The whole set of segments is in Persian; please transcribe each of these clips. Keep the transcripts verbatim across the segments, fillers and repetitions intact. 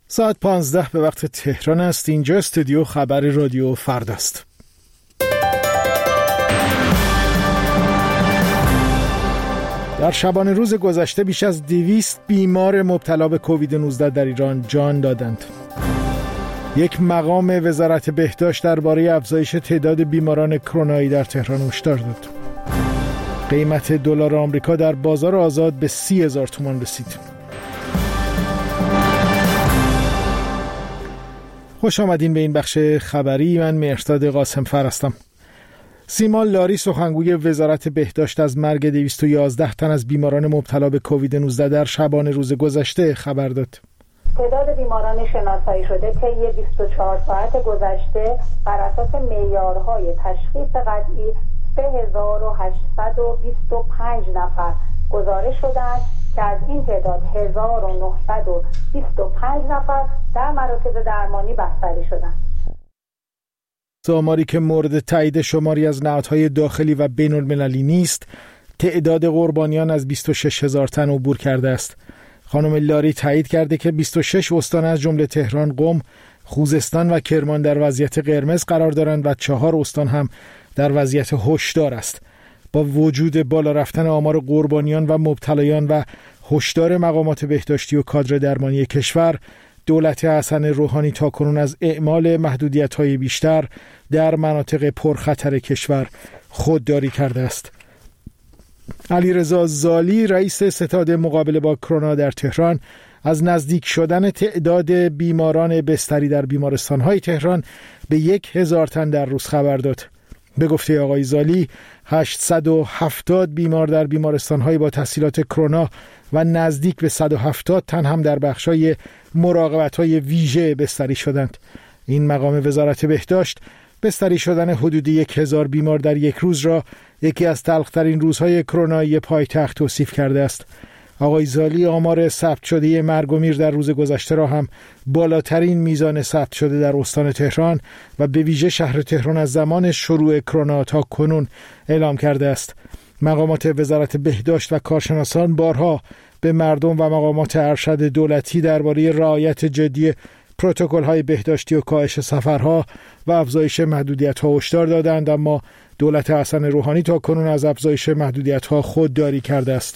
ساعت پانزده به وقت تهران است. اینجا استودیو خبر رادیو فرداست. در شبانه روز گذشته بیش از دویست بیمار مبتلا به کووید نوزده در ایران جان دادند. یک مقام وزارت بهداشت درباره افزایش تعداد بیماران کرونایی در تهران هشدار داد. قیمت دلار آمریکا در بازار آزاد به سی هزار تومان رسید. خوش آمدین به این بخش خبری. من مهرداد قاسم فر هستم. سیما لاری سخنگوی وزارت بهداشت از مرگ دویست و یازده تن از بیماران مبتلا به کووید نوزده در شبانه روز گذشته خبر داد. تعداد بیماران شناسایی شده طی بیست و چهار ساعت گذشته بر اساس معیارهای تشخیص قطعی سه هزار و هشتصد و بیست و پنج نفر گزارش شدند که از این تعداد هزار و نهصد و بیست و پنج نفر در مراکز درمانی بستری شدند. آماری که مورد تایید شماری از نهادهای داخلی و بین المللی نیست، تعداد قربانیان از بیست و شش هزار تن عبور کرده است. خانم لاری تایید کرده که بیست و شش استان از جمله تهران، قم، خوزستان و کرمان در وضعیت قرمز قرار دارند و چهار استان هم در وضعیت هشدار است. با وجود بالا رفتن آمار قربانیان و مبتلایان و هشدار مقامات بهداشتی و کادر درمانی کشور، دولت حسن روحانی تاکنون از اعمال محدودیت‌های بیشتر در مناطق پرخطر کشور خودداری کرده است. علیرضا زالی، رئیس ستاد مقابله با کرونا در تهران، از نزدیک شدن تعداد بیماران بستری در بیمارستان‌های تهران به یک هزار تن در روز خبر داد. به گفته آقای زالی، هشتصد و هفتاد بیمار در بیمارستان‌های با تسهیلات کرونا و نزدیک به صد و هفتاد تن هم در بخش‌های مراقبت‌های ویژه بستری شدند. این مقام وزارت بهداشت بستری شدن حدود یک هزار بیمار در یک روز را یکی از تلخ‌ترین روزهای کرونایی پایتخت توصیف کرده است. آقای زالی آمار ثبت شده مرگ و میر در روز گذشته را هم بالاترین میزان ثبت شده در استان تهران و به ویژه شهر تهران از زمان شروع کرونا تا کنون اعلام کرده است. مقامات وزارت بهداشت و کارشناسان بارها به مردم و مقامات ارشد دولتی درباره رعایت جدی پروتکل‌های بهداشتی و کاهش سفرها و افزایش محدودیت‌ها هشدار دادند، اما دولت حسن روحانی تا کنون از افزایش محدودیت‌ها خودداری کرده است.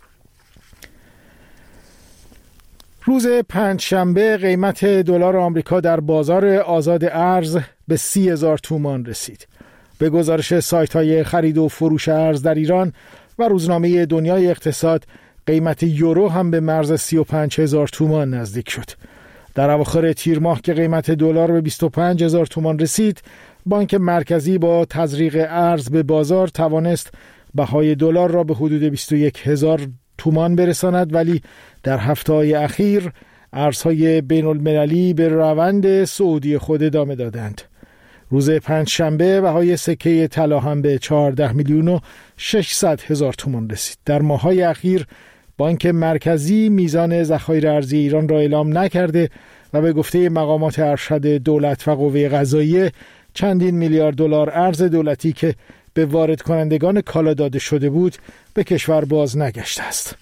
روز پنجشنبه قیمت دلار آمریکا در بازار آزاد ارز به سی هزار تومان رسید. به گزارش سایت‌های خرید و فروش ارز در ایران و روزنامه دنیای اقتصاد، قیمت یورو هم به مرز سی و پنج هزار تومان نزدیک شد. در اواخر تیر ماه که قیمت دلار به بیست و پنج هزار تومان رسید، بانک مرکزی با تزریق ارز به بازار توانست بهای دلار را به حدود بیست و یک هزار تومان برساند، ولی در هفته‌های اخیر ارزهای بین المللی به روند صعودی خود ادامه دادند. روز پنجشنبه بهای سکه طلا هم به چهارده میلیون و ششصد هزار تومان رسید. در ماه‌های اخیر بانک مرکزی میزان ذخایر ارزی ایران را اعلام نکرده و به گفته مقامات ارشد دولت و قوه قضاییه چندین میلیارد دلار ارز دولتی که به وارد کنندگان کالا داده شده بود به کشور باز نگشته است.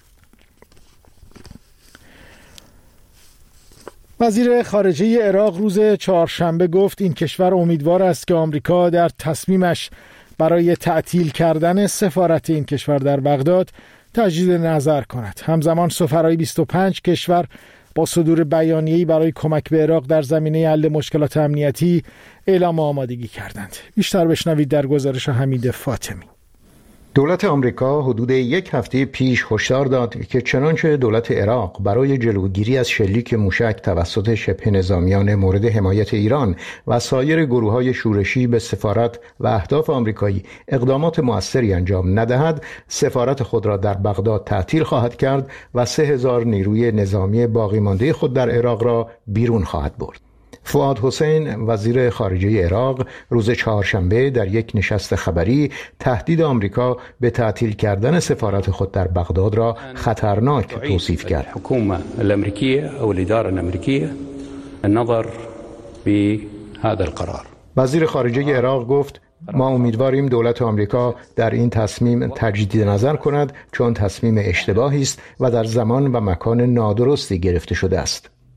وزیر خارجه عراق روز چهارشنبه گفت این کشور امیدوار است که آمریکا در تصمیمش برای تعطیل کردن سفارت این کشور در بغداد تجدید نظر کند. همزمان سفرای بیست و پنج کشور با صدور بیانیه‌ای برای کمک به عراق در زمینه حل مشکلات امنیتی اعلام آمادگی کردند. بیشتر بشنوید در گزارش حمید فاطمی. دولت آمریکا حدود یک هفته پیش هشدار داد که چنانچه دولت عراق برای جلوگیری از شلیک موشک توسط شبه نظامیان مورد حمایت ایران و سایر گروه‌های شورشی به سفارت و اهداف آمریکایی اقدامات مؤثری انجام ندهد، سفارت خود را در بغداد تعطیل خواهد کرد و سه هزار نیروی نظامی باقی مانده خود در عراق را بیرون خواهد برد. فؤاد حسین وزیر خارجه عراق روز چهارشنبه در یک نشست خبری تهدید آمریکا به تعطیل کردن سفارت خود در بغداد را خطرناک توصیف کرد. الحکومه الامریکیه او الاداره الامریکیه النظر به هذا القرار. وزیر خارجه عراق گفت ما امیدواریم دولت آمریکا در این تصمیم تجدید نظر کند، چون تصمیم اشتباهی است و در زمان و مکان نادرستی گرفته شده است.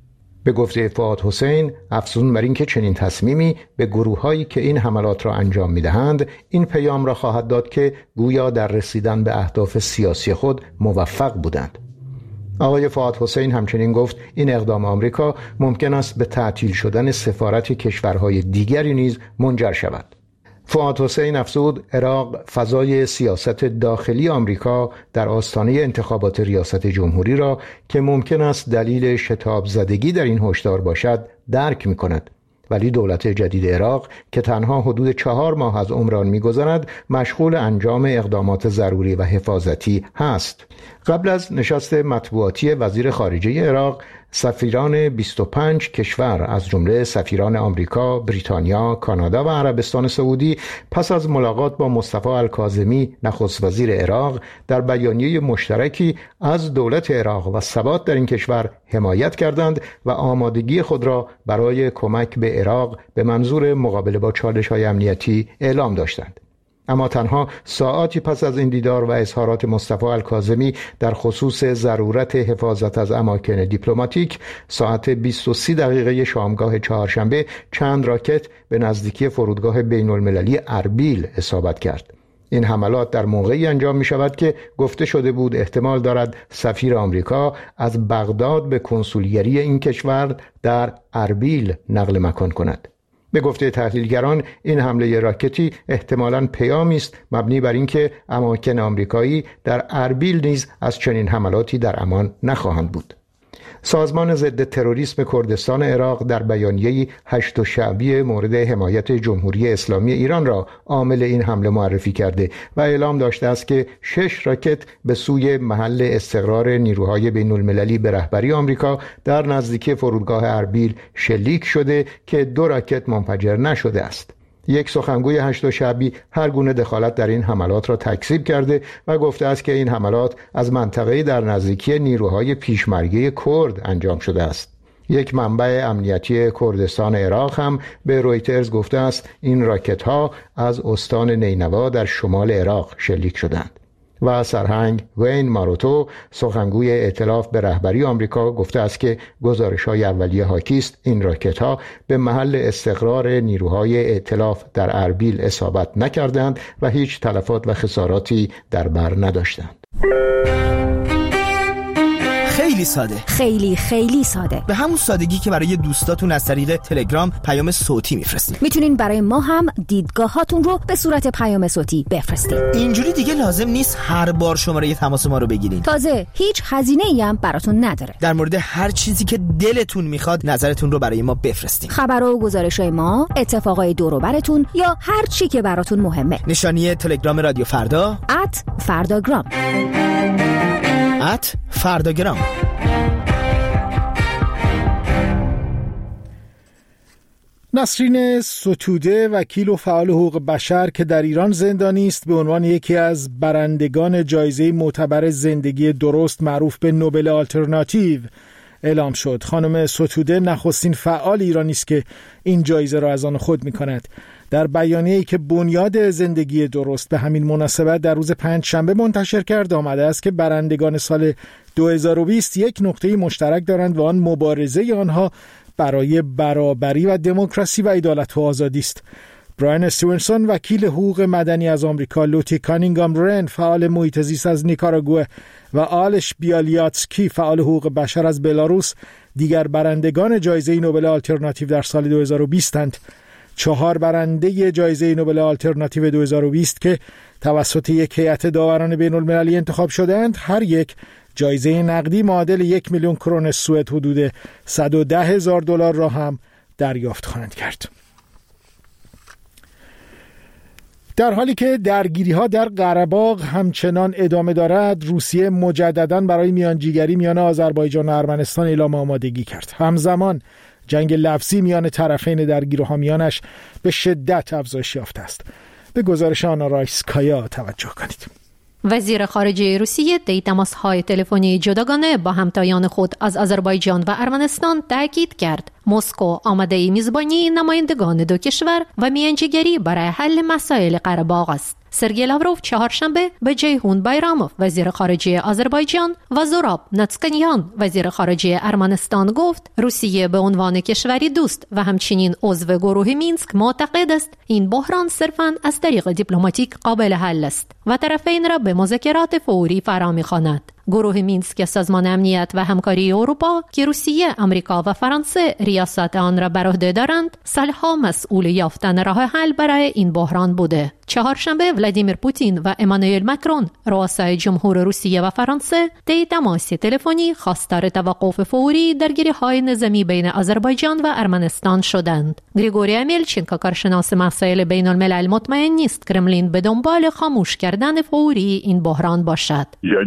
به گفته فؤاد حسین، افزون بر این که چنین تصمیمی به گروه‌هایی که این حملات را انجام می‌دهند این پیام را خواهد داد که گویا در رسیدن به اهداف سیاسی خود موفق بودند. آقای فؤاد حسین همچنین گفت این اقدام آمریکا ممکن است به تعطیل شدن سفارت کشورهای دیگری نیز منجر شود. فؤاد حسین افزود عراق فضای سیاست داخلی آمریکا در آستانه انتخابات ریاست جمهوری را که ممکن است دلیل شتاب زدگی در این هشدار باشد درک می کند. ولی دولت جدید عراق که تنها حدود چهار ماه از عمر آن می‌گذرد مشغول انجام اقدامات ضروری و حفاظتی هست. قبل از نشست مطبوعاتی وزیر خارجه عراق، سفیران بیست و پنج کشور از جمله سفیران آمریکا، بریتانیا، کانادا و عربستان سعودی پس از ملاقات با مصطفی الکاظمی نخست وزیر عراق در بیانیه مشترکی از دولت عراق و ثبات در این کشور حمایت کردند و آمادگی خود را برای کمک به عراق به منظور مقابله با چالش‌های امنیتی اعلام داشتند. اما تنها ساعاتی پس از این دیدار و اظهارات مصطفی الکاظمی در خصوص ضرورت حفاظت از اماکن دیپلماتیک، ساعت بیست و سه دقیقه شامگاه چهارشنبه چند راکت به نزدیکی فرودگاه بین المللی اربیل اصابت کرد. این حملات در موقعی انجام می شود که گفته شده بود احتمال دارد سفیر آمریکا از بغداد به کنسولگری این کشور در اربیل نقل مکان کند. به گفته تحلیلگران این حمله راکتی احتمالاً پیامی است مبنی بر اینکه اماکن آمریکایی در اربیل نیز از چنین حملاتی در امان نخواهند بود. سازمان ضد تروریسم کردستان عراق در بیانیه‌ای هشت شعبی مورد حمایت جمهوری اسلامی ایران را عامل این حمله معرفی کرده و اعلام داشته است که شش راکت به سوی محل استقرار نیروهای بین المللی به رهبری آمریکا در نزدیکی فرودگاه اربیل شلیک شده که دو راکت منفجر نشده است. یک سخنگوی هشت شعبی هر گونه دخالت در این حملات را تکذیب کرده و گفته است که این حملات از منطقه‌ای در نزدیکی نیروهای پیشمرگه کرد انجام شده است. یک منبع امنیتی کردستان عراق هم به رویترز گفته است این راکت‌ها از استان نینوا در شمال عراق شلیک شدند. و سرهنگ وین ماروتو سخنگوی ائتلاف به رهبری آمریکا گفته است که گزارش‌های اولیه حاکی است این راکت‌ها به محل استقرار نیروهای ائتلاف در اربیل اصابت نکردند و هیچ تلفات و خساراتی در بر نداشتند. خیلی ساده، خیلی خیلی ساده، به همون سادگی که برای دوستاتون از طریق تلگرام پیام صوتی میفرستین. میتونین برای ما هم دیدگاهاتون رو به صورت پیام صوتی بفرستین. اینجوری دیگه لازم نیست هر بار شماره تماس ما رو بگیرین. تازه هیچ هزینه‌ای هم براتون نداره. در مورد هر چیزی که دلتون میخواد نظرتون رو برای ما بفرستین. خبرها و گزارش‌های ما، اتفاقای دور و براتون یا هر چی که براتون مهمه. نشانی تلگرام رادیو فردا ات فرداگرام ات فرداگرام. نسرین ستوده، وکیل و فعال حقوق بشر که در ایران زندانی است، به عنوان یکی از برندگان جایزه معتبر زندگی درست معروف به نوبل آلترناتیو اعلام شد. خانم ستوده نخستین فعال ایرانی است که این جایزه را از آن خود می‌کند. در بیانیه‌ای که بنیاد زندگی درست به همین مناسبت در روز پنجشنبه منتشر کرد آمده است که برندگان سال دو هزار و بیست یک نقطه مشترک دارند و آن مبارزه آنها برای برابری و دموکراسی و عدالت و آزادی است. براین استیونسون، وکیل حقوق مدنی از آمریکا، لوتی کانینگام رن، فعال محیط زیست از نیکاراگوئه و آلش بیالیاتسکی، فعال حقوق بشر از بلاروس، دیگر برندگان جایزه نوبل آلترناتیو در سال دو هزار و بیست اند. چهار برنده جایزه نوبل آلترناتیو دو هزار و بیست که توسط یک هیئت داوران بین المللی انتخاب شدند، هر یک جایزه نقدی معادل یک میلیون کرون سوئد حدود صد و ده هزار دلار را هم دریافت خواهند کرد. در حالی که درگیری‌ها در قره‌باغ همچنان ادامه دارد، روسیه مجدداً برای میانجیگری میان آذربایجان و ارمنستان اعلام آمادگی کرد. همزمان جنگ لفظی میان طرفین درگیر و حامیانش به شدت افزایش یافته است. به گزارش آنا رایسکایا توجه کنید. وزیر خارجه روسیه در تماس‌های تلفنی جداگانه با همتایان خود از آذربایجان و ارمنستان تاکید کرد مسکو آماده میزبانی نمایندگان دو کشور و میانجیگری برای حل مسائل قره‌باغ است. سرگئی لاوروف چهارشنبه به جیهون بایراموف وزیر خارجه آذربایجان و زوراب ناتسکنیان وزیر خارجه ارمنستان گفت روسیه به عنوان کشوری دوست و همچنین عضو گروه مینسک معتقد است این بحران صرفاً از طریق دیپلماتیک قابل حل است و طرفین را به مذاکرات فوری فرا می‌خواند. گروه مینسک سازمان امنیت و همکاری اروپا که روسیه، آمریکا و فرانسه ریاست آن را بر عهده دارند، سالها مسئول یافتن راه حل برای این بحران بوده. چهارشنبه ولادیمیر پوتین و امانوئل ماکرون، رؤسای جمهور روسیه و فرانسه، طی تماس تلفنی خواستار توقف فوری درگیری‌های نظامی بین آذربایجان و ارمنستان شدند. گریگوری امیلچنکو، کارشناس مسائل بین الملل، مطمئن نیست کرملین به دنبال خاموش کردن فوری این بحران باشد.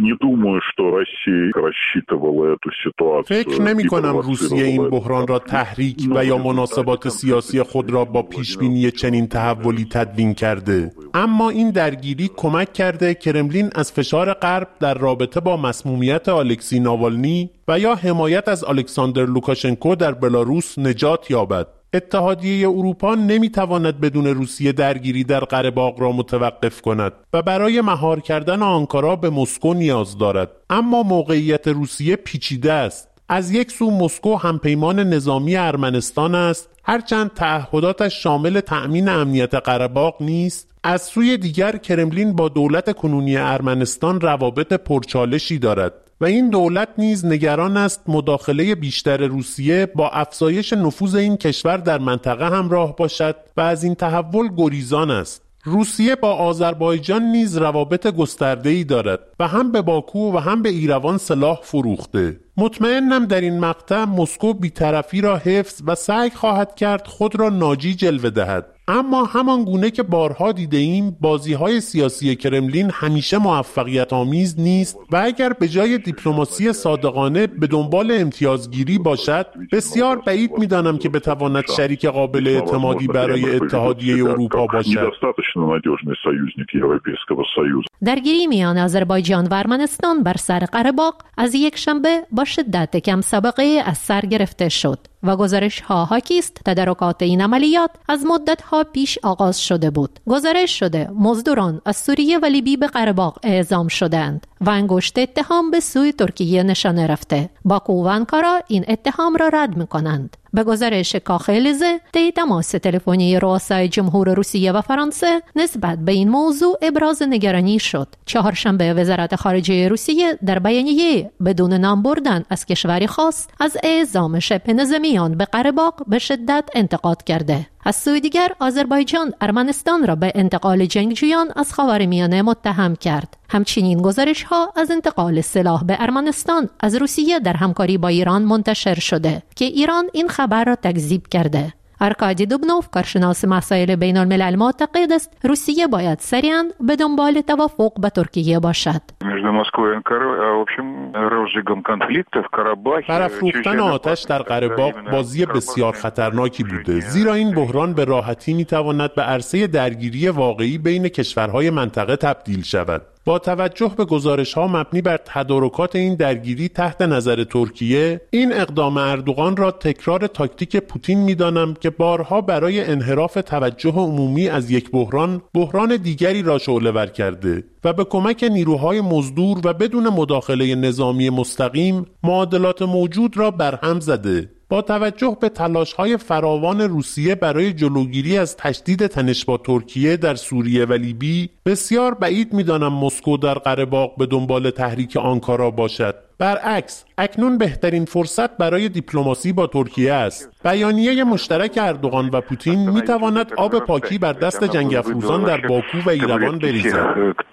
فکر نمی کنم روسیه این بحران را تحریک و یا مناسبات سیاسی خود را با پیشبینی چنین تحولی تدوین کرده، اما این درگیری کمک کرده کرملین از فشار غرب در رابطه با مسمومیت الکسی ناوالنی و یا حمایت از الکساندر لوکاشنکو در بلاروس نجات یابد. اتحادیه اروپا نمیتواند بدون روسیه درگیری در قره باغ را متوقف کند و برای مهار کردن آنکارا به مسکو نیاز دارد. اما موقعیت روسیه پیچیده است. از یک سو مسکو همپیمان نظامی ارمنستان است، هرچند تعهداتش شامل تأمین امنیت قره باغ نیست. از سوی دیگر کرملین با دولت کنونی ارمنستان روابط پرچالشی دارد و این دولت نیز نگران است مداخله بیشتر روسیه با افزایش نفوذ این کشور در منطقه همراه باشد و از این تحول گریزان است. روسیه با آذربایجان نیز روابط گسترده‌ای دارد و هم به باکو و هم به ایروان سلاح فروخته. مطمئنم در این مقطع مسکو بی‌طرفی را حفظ و سعی خواهد کرد خود را ناجی جلوه دهد. اما همان گونه که بارها دیده ایم، بازی‌های سیاسی کرملین همیشه موفقیت آمیز نیست و اگر به جای دیپلماسی صادقانه به دنبال امتیازگیری باشد، بسیار بعید می‌دانم که بتواند شریک قابل اعتمادی برای اتحادیه اروپا باشد. درگیری میان آذربایجان و ارمنستان بر سر قره باغ از یک شنبه با شدت کم سابقه از سر گرفته شد و گزارش ها حاکی است تدارکات این عملیات از مدت ها پیش آغاز شده بود. گزارش شده مزدوران از سوریه و لیبی به قره باغ اعزام شدند و انگشت اتهام به سوی ترکیه نشانه رفته. باکو و آنکارا این اتهام را رد می‌کنند. به گزارش کاخ الیزه، طی تماس تلفنی رؤسای جمهور روسیه و فرانسه نسبت به این موضوع ابراز نگرانی شد. چهارشنبه وزارت خارجه روسیه در بیانیه بدون نام بردن از کشوری خاص از اعزام شبه نظامیان به قره باغ به شدت انتقاد کرده. از سوی دیگر آذربایجان ارمنستان را به انتقال جنگجویان از خاورمیانه متهم کرد. همچنین گزارش ها از انتقال سلاح به ارمنستان از روسیه در همکاری با ایران منتشر شده که ایران این خبر را تکذیب کرده. ارکادی دوبنوف، کارشناس مسائل بین الملل، معتقد است روسیه باید سریعاً به دنبال توافق با ترکیه باشد. برافروختن آتش در قره باغ بازی بسیار خطرناکی بوده، زیرا این بحران به راحتی میتواند به عرصه درگیری واقعی بین کشورهای منطقه تبدیل شود. با توجه به گزارش‌ها مبنی بر تدارکات این درگیری تحت نظر ترکیه، این اقدام اردوغان را تکرار تاکتیک پوتین می‌دانم که بارها برای انحراف توجه عمومی از یک بحران، بحران دیگری را شعله‌ور کرده و به کمک نیروهای مزدور و بدون مداخله نظامی مستقیم معادلات موجود را برهم زده. با توجه به تلاش‌های فراوان روسیه برای جلوگیری از تشدید تنش با ترکیه در سوریه و لیبی، بسیار بعید می‌دانم مسکو در قره باغ به دنبال تحریک آنکارا باشد. برعکس، اکنون بهترین فرصت برای دیپلماسی با ترکیه است. بیانیه مشترک اردوغان و پوتین می‌تواند آب پاکی بر دست جنگ افروزان در باکو و ایروان بریزد.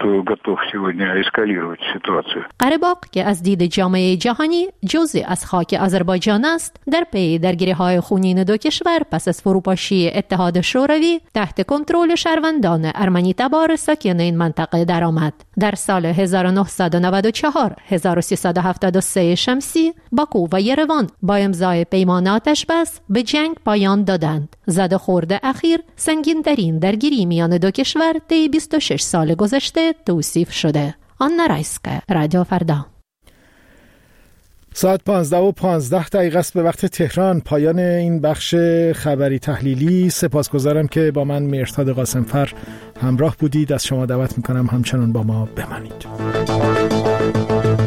قره باغ که از دید جامعه جهانی جزئی از خاک آذربایجان است، در پی درگیری‌های خونین دو کشور پس از فروپاشی اتحاد شوروی تحت کنترل شهروندان ارمنی تبار ساکن این منطقه درآمد. در سال هزار و نهصد و نود و چهار هزار و سیصد و هفتاد و سه شمسی، باکو و یروان با امضای پیمان آتشبس به جنگ پایان دادند. زد و خورد اخیر سنگین‌ترین درگیری میان دو کشور طی بیست و شش سال گذشته توصیف شده. آنا رایسکا، رادیو فردا. ساعت پانزده و پانزده دقیقه است به وقت تهران. پایان این بخش خبری تحلیلی. سپاسگزارم که با من مهرداد قاسمفر همراه بودید. از شما دعوت میکنم همچنان با ما بمانید.